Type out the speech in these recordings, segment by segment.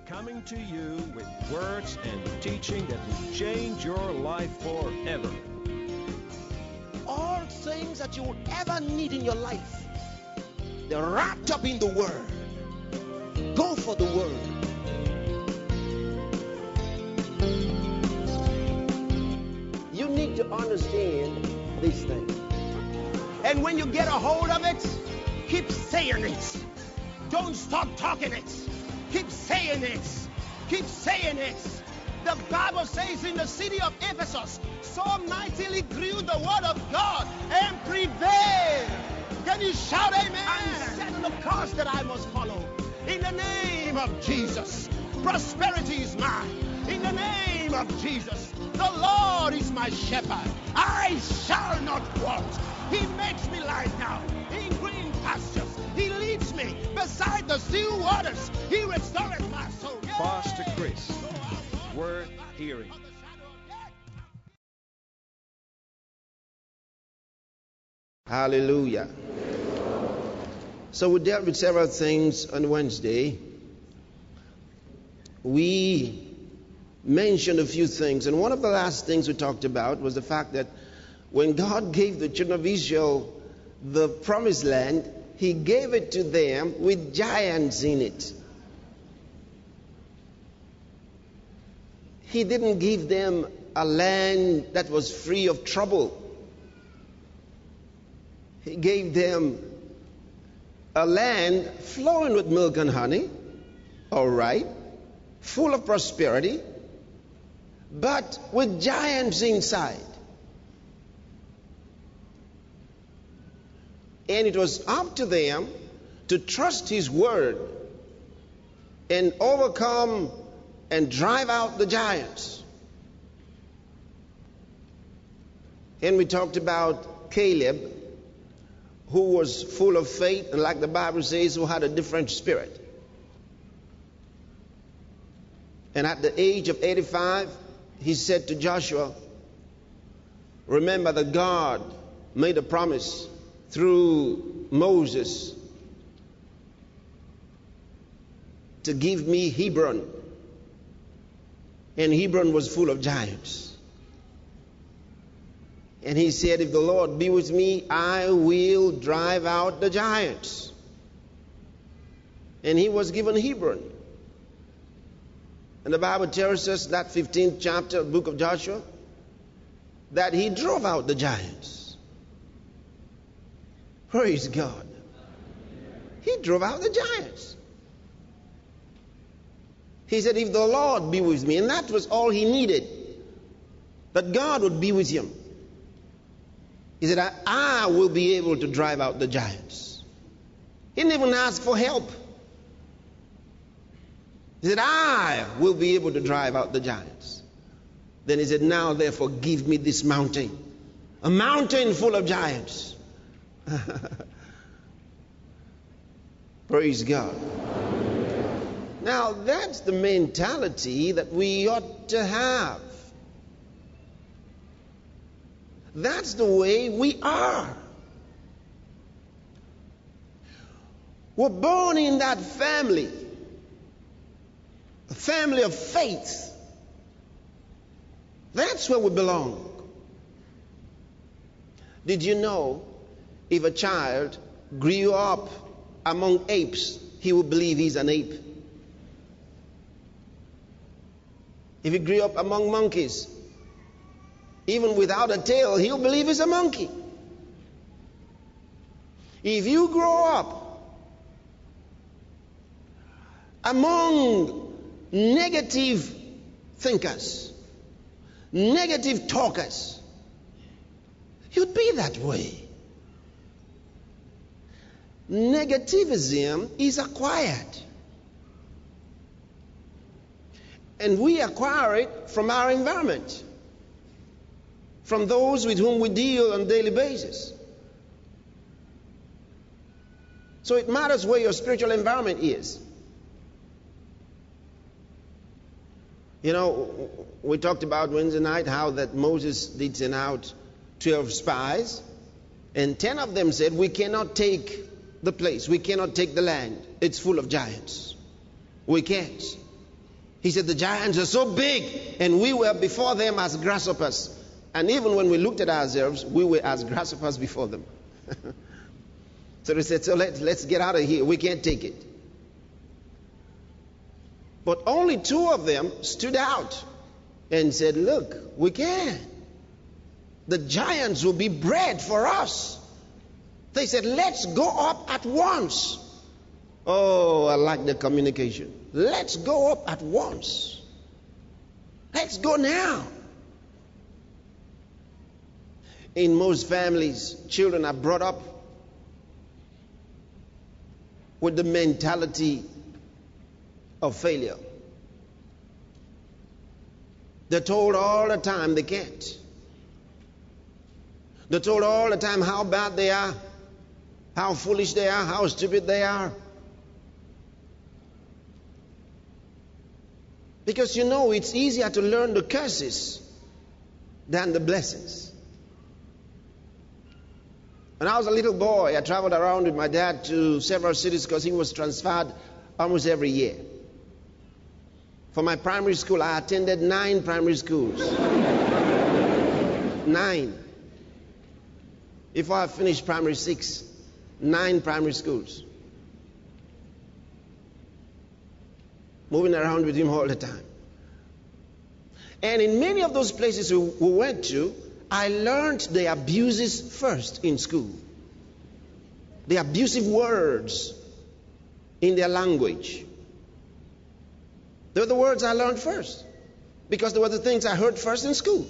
coming to you with words and teaching that will change your life forever. All things that you would ever need in your life, they're wrapped up in the Word. Go for the Word. You need to understand these things. And when you get a hold of it, keep saying it. Don't stop talking it. Keep saying it. Keep saying it. The Bible says in the city of Ephesus, so mightily grew the word of God and prevailed. Can you shout amen? I'm setting the course that I must follow. In the name of Jesus, prosperity is mine. In the name of Jesus, the Lord is my shepherd. I shall not want. He makes me lie down in green pastures. He leads me beside the still waters. He restores my soul. Pastor Chris, worth hearing. Hallelujah. So we dealt with several things on Wednesday. We mentioned a few things, and one of the last things we talked about was the fact that when God gave the children of Israel the promised land, He gave it to them with giants in it. He didn't give them a land that was free of trouble. He gave them a land flowing with milk and honey, all right, full of prosperity, but with giants inside. And it was up to them to trust His word and overcome and drive out the giants. And we talked about Caleb, who was full of faith, and like the Bible says, who had a different spirit. And at the age of 85, he said to Joshua, remember that God made a promise through Moses to give me Hebron. And Hebron was full of giants. And he said, if the Lord be with me, I will drive out the giants. And he was given Hebron. And the Bible tells us, that 15th chapter of the book of Joshua, that he drove out the giants. Praise God. He drove out the giants. He said, if the Lord be with me, and that was all he needed, that God would be with him. He said, I will be able to drive out the giants. He didn't even ask for help. He said, I will be able to drive out the giants. Then he said, now therefore give me this mountain. A mountain full of giants. Praise God. Now that's the mentality that we ought to have. That's the way we are. We're born in that family. A family of faith. That's where we belong. Did you know if a child grew up among apes, he would believe he's an ape? If he grew up among monkeys, even without a tail, he'll believe he's a monkey. If you grow up among negative thinkers, negative talkers, you'd be that way. Negativism is acquired. And we acquire it from our environment, from those with whom we deal on a daily basis. So it matters where your spiritual environment is. You know, we talked about Wednesday night how that Moses did send out 12 spies, and 10 of them said, we cannot take the place, we cannot take the land, it's full of giants. We can't. He said, the giants are so big, and we were before them as grasshoppers. And even when we looked at ourselves, we were as grasshoppers before them. So they said, so let's get out of here. We can't take it. But only 2 of them stood out and said, look, we can. The giants will be bread for us. They said, let's go up at once. Oh, I like the communication. Let's go up at once. Let's go now. In most families, children are brought up with the mentality of failure. They're told all the time they can't. They're told all the time how bad they are, how foolish they are, how stupid they are. Because you know it's easier to learn the curses than the blessings. When I was a little boy, I traveled around with my dad to several cities because he was transferred almost every year. For my primary school, I attended 9 primary schools. 9. Before I finished primary 6, 9 primary schools. Moving around with him all the time. And in many of those places we went to, I learned the abuses first in school. The abusive words in their language. They were the words I learned first. Because they were the things I heard first in school.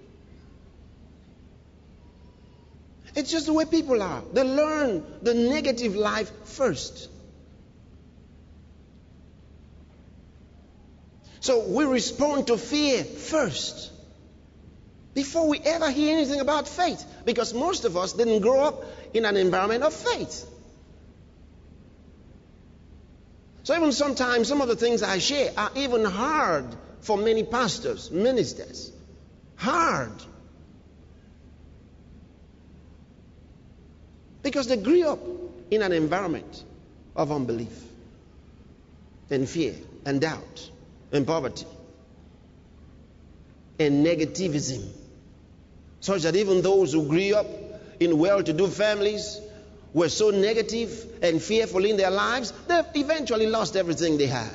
It's just the way people are. They learn the negative life first. So we respond to fear first before we ever hear anything about faith, because most of us didn't grow up in an environment of faith. So even sometimes some of the things I share are even hard for many pastors, ministers. Hard. Because they grew up in an environment of unbelief and fear and doubt and poverty and negativism, such that even those who grew up in well-to-do families were so negative and fearful in their lives, they eventually lost everything they had.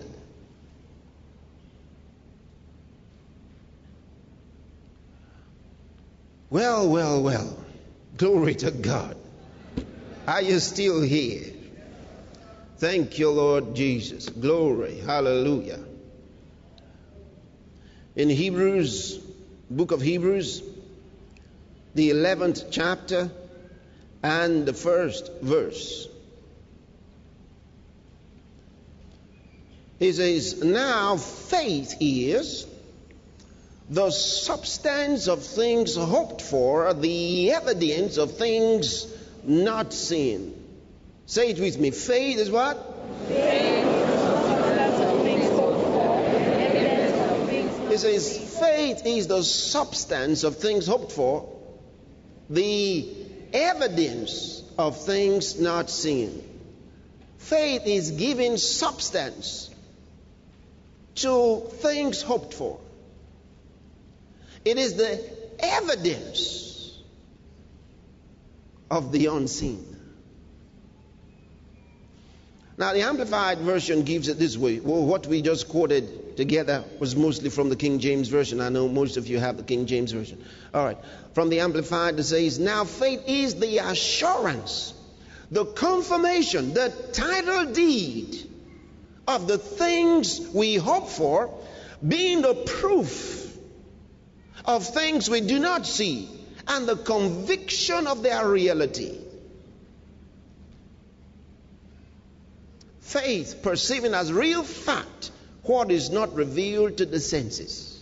Well. Glory to God. Are you still here? Thank you, Lord Jesus. Glory. Hallelujah. In Hebrews, book of Hebrews, the 11th chapter and the 1st verse. He says, now faith is the substance of things hoped for, the evidence of things not seen. Say it with me. Faith is what? Faith is the substance of things hoped for, the evidence of things not seen. It says faith is the substance of things hoped for, the evidence of things not seen. Faith is giving substance to things hoped for. It is the evidence of the unseen. Now, the Amplified Version gives it this way. Well, what we just quoted together was mostly from the King James Version. I know most of you have the King James Version. All right. From the Amplified, it says, now faith is the assurance, the confirmation, the title deed of the things we hope for, being the proof of things we do not see, and the conviction of their reality. Faith perceiving as real fact what is not revealed to the senses.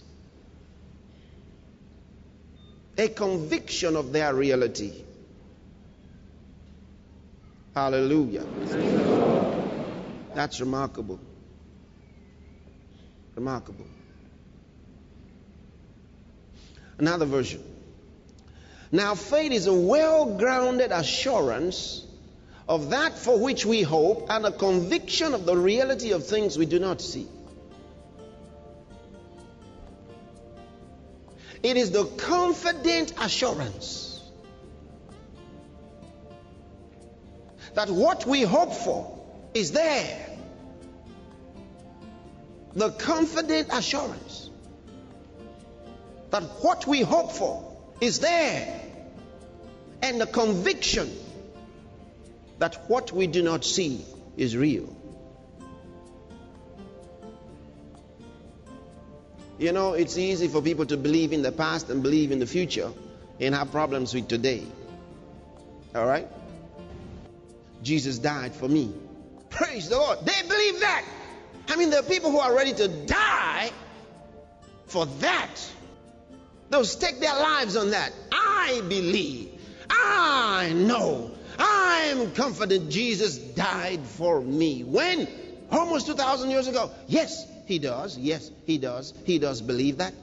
A conviction of their reality. Hallelujah. That's remarkable. Remarkable. Another version. Now faith is a well-grounded assurance of that for which we hope, and a conviction of the reality of things we do not see. It is the confident assurance that what we hope for is there. The confident assurance that what we hope for is there. And the conviction that what we do not see is real. You know, it's easy for people to believe in the past and believe in the future and have problems with today. All right? Jesus died for me. Praise the Lord. They believe that. I mean, there are people who are ready to die for that. They'll stake their lives on that. I believe. I know. I'm confident Jesus died for me. When? Almost 2,000 years ago. Yes, he does. Yes, he does. He does believe that.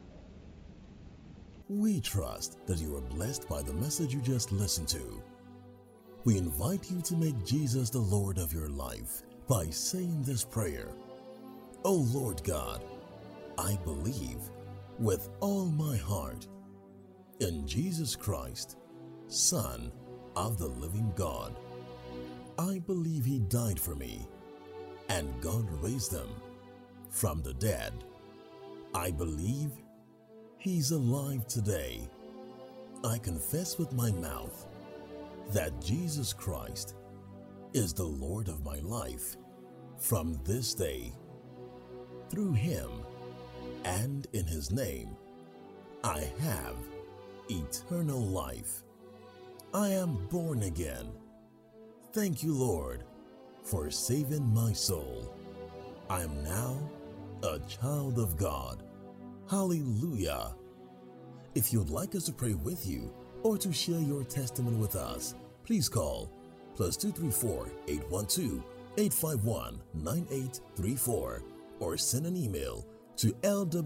We trust that you are blessed by the message you just listened to. We invite you to make Jesus the Lord of your life by saying this prayer. Oh Lord God, I believe with all my heart in Jesus Christ, Son of the living God. I believe he died for me and God raised him from the dead. I believe he's alive today. I confess with my mouth that Jesus Christ is the Lord of my life from this day. Through him and in his name, I have eternal life. I am born again. Thank you, Lord, for saving my soul. I am now a child of God. Hallelujah. If you'd like us to pray with you or to share your testimony with us, please call +234 812 851 9834 or send an email to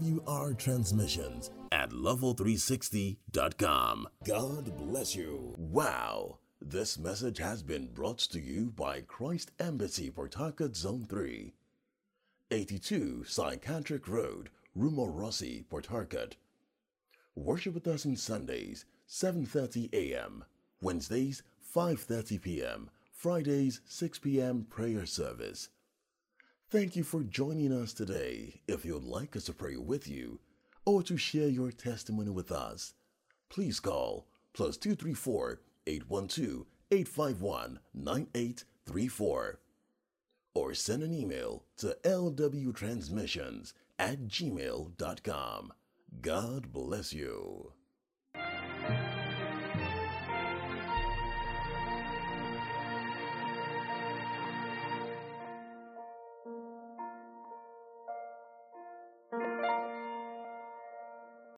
lwrtransmissions@level360.com. God bless you. Wow. This message has been brought to you by Christ Embassy, Port Harcourt, Zone 3, 82 Psychiatric Road, Rumorossi, Port Harcourt. Worship with us on Sundays, 7:30 a.m., Wednesdays, 5:30 p.m., Fridays, 6 p.m. prayer service. Thank you for joining us today. If you'd like us to pray with you or to share your testimony with us, please call +234 812 851 9834 or send an email to lwtransmissions@gmail.com. God bless you.